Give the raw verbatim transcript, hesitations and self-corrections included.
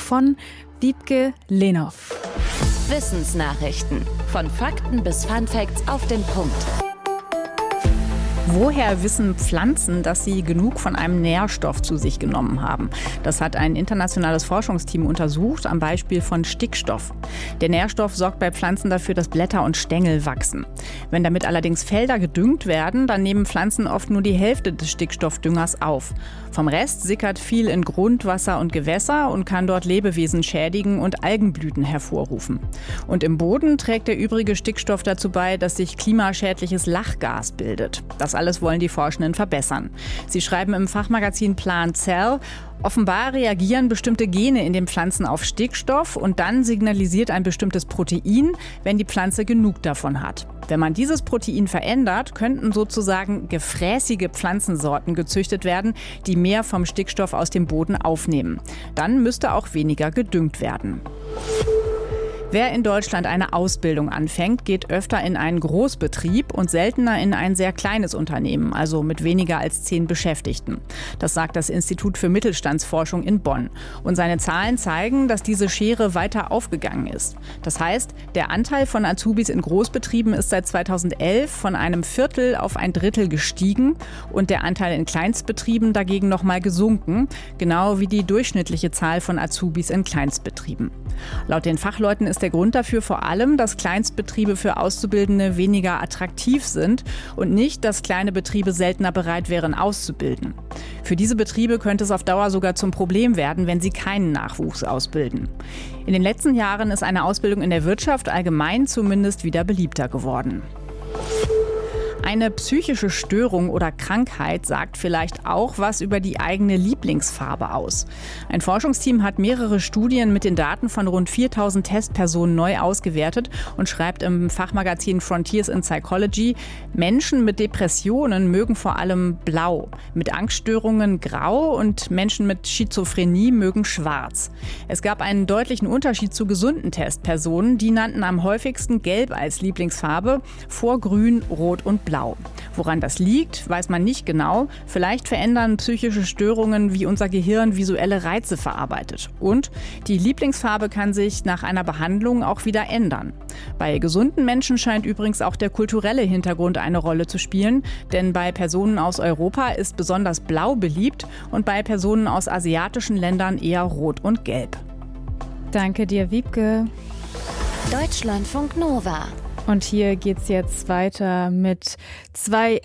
von Wiebke Lenhoff. Wissensnachrichten. Von Fakten bis Funfacts auf den Punkt. Woher wissen Pflanzen, dass sie genug von einem Nährstoff zu sich genommen haben? Das hat ein internationales Forschungsteam untersucht, am Beispiel von Stickstoff. Der Nährstoff sorgt bei Pflanzen dafür, dass Blätter und Stängel wachsen. Wenn damit allerdings Felder gedüngt werden, dann nehmen Pflanzen oft nur die Hälfte des Stickstoffdüngers auf. Vom Rest sickert viel in Grundwasser und Gewässer und kann dort Lebewesen schädigen und Algenblüten hervorrufen. Und im Boden trägt der übrige Stickstoff dazu bei, dass sich klimaschädliches Lachgas bildet. Das alles wollen die Forschenden verbessern. Sie schreiben im Fachmagazin Plant Cell: Offenbar reagieren bestimmte Gene in den Pflanzen auf Stickstoff und dann signalisiert ein bestimmtes Protein, wenn die Pflanze genug davon hat. Wenn man dieses Protein verändert, könnten sozusagen gefräßige Pflanzensorten gezüchtet werden, die mehr vom Stickstoff aus dem Boden aufnehmen. Dann müsste auch weniger gedüngt werden. Wer in Deutschland eine Ausbildung anfängt, geht öfter in einen Großbetrieb und seltener in ein sehr kleines Unternehmen, also mit weniger als zehn Beschäftigten. Das sagt das Institut für Mittelstandsforschung in Bonn. Und seine Zahlen zeigen, dass diese Schere weiter aufgegangen ist. Das heißt, der Anteil von Azubis in Großbetrieben ist seit zweitausendelf von einem Viertel auf ein Drittel gestiegen und der Anteil in Kleinstbetrieben dagegen noch mal gesunken, genau wie die durchschnittliche Zahl von Azubis in Kleinstbetrieben. Laut den Fachleuten ist der Grund dafür vor allem, dass Kleinstbetriebe für Auszubildende weniger attraktiv sind und nicht, dass kleine Betriebe seltener bereit wären, auszubilden. Für diese Betriebe könnte es auf Dauer sogar zum Problem werden, wenn sie keinen Nachwuchs ausbilden. In den letzten Jahren ist eine Ausbildung in der Wirtschaft allgemein zumindest wieder beliebter geworden. Eine psychische Störung oder Krankheit sagt vielleicht auch was über die eigene Lieblingsfarbe aus. Ein Forschungsteam hat mehrere Studien mit den Daten von rund viertausend Testpersonen neu ausgewertet und schreibt im Fachmagazin Frontiers in Psychology: Menschen mit Depressionen mögen vor allem blau, mit Angststörungen grau und Menschen mit Schizophrenie mögen schwarz. Es gab einen deutlichen Unterschied zu gesunden Testpersonen, die nannten am häufigsten gelb als Lieblingsfarbe, vor grün, rot und blau. Blau. Woran das liegt, weiß man nicht genau. Vielleicht verändern psychische Störungen, wie unser Gehirn visuelle Reize verarbeitet. Und die Lieblingsfarbe kann sich nach einer Behandlung auch wieder ändern. Bei gesunden Menschen scheint übrigens auch der kulturelle Hintergrund eine Rolle zu spielen. Denn bei Personen aus Europa ist besonders blau beliebt und bei Personen aus asiatischen Ländern eher rot und gelb. Danke dir, Wiebke. Deutschlandfunk Nova. Und hier geht's jetzt weiter mit zwei